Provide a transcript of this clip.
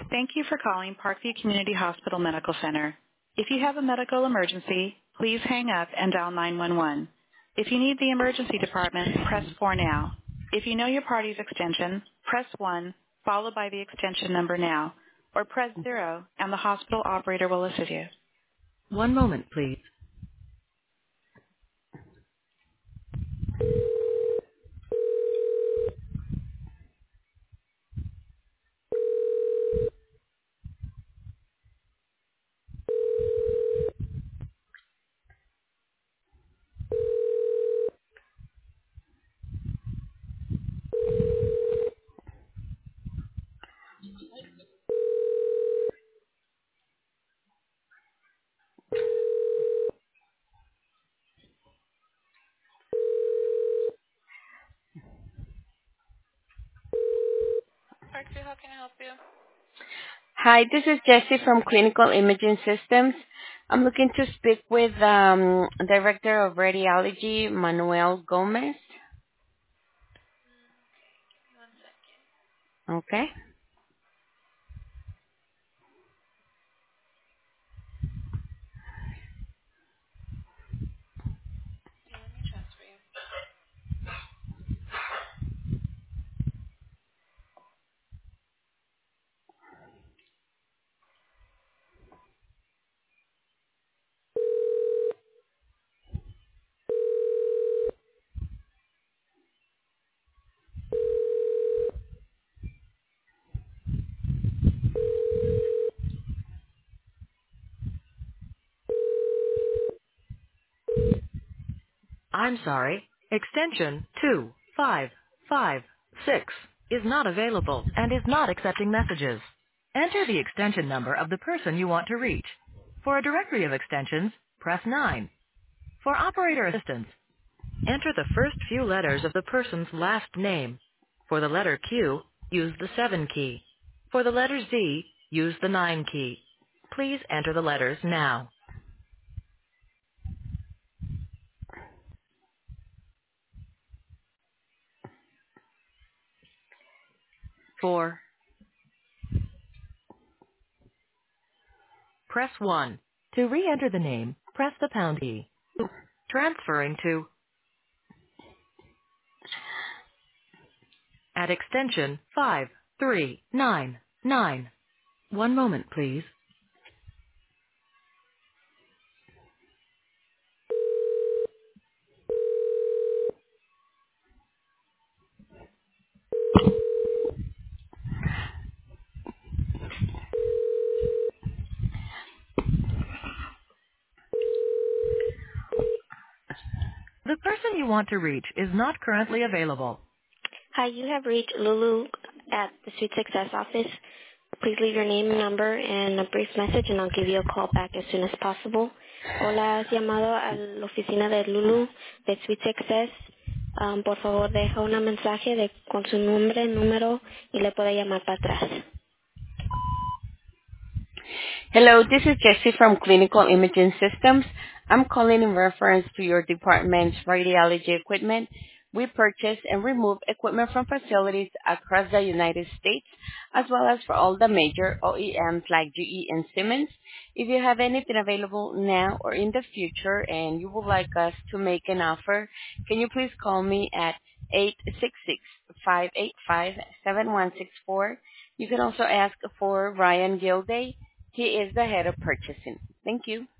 Thank you for calling Parkview Community Hospital Medical Center. If you have a medical emergency, please hang up and dial 911. If you need the emergency department, press 4 now. If you know your party's extension, press 1, followed by the extension number now, or press 0 and the hospital operator will assist you. One moment, please. Parkview, how can I help you? Hi, this is Jessie from Clinical Imaging Systems. I'm looking to speak with Director of Radiology, Manuel Gomez. One second. Okay. Okay, let me transfer you. I'm sorry. Extension 2556 is not available and is not accepting messages. Enter the extension number of the person you want to reach. For a directory of extensions, press 9. For operator assistance, enter the first few letters of the person's last name. For the letter Q, use the 7 key. For the letter Z, use the 9 key. Please enter the letters now. For press 1. To re-enter the name, press the pound key. Transferring to at extension 5399. One moment, please. The person you want to reach is not currently available. Hi, you have reached Lulu at the Sweet Success office. Please leave your name, number, and a brief message, and I'll give you a call back as soon as possible. Hola, has llamado a la oficina de Lulu de Sweet Success. Por favor, deja un mensaje con su nombre, número, y le puede llamar para atrás. Hello, this is Jessie from Clinical Imaging Systems. I'm calling in reference to your department's radiology equipment. We purchase and remove equipment from facilities across the United States, as well as for all the major OEMs like GE and Siemens. If you have anything available now or in the future and you would like us to make an offer, can you please call me at 866-585-7164. You can also ask for Ryan Gilday. He is the head of purchasing. Thank you.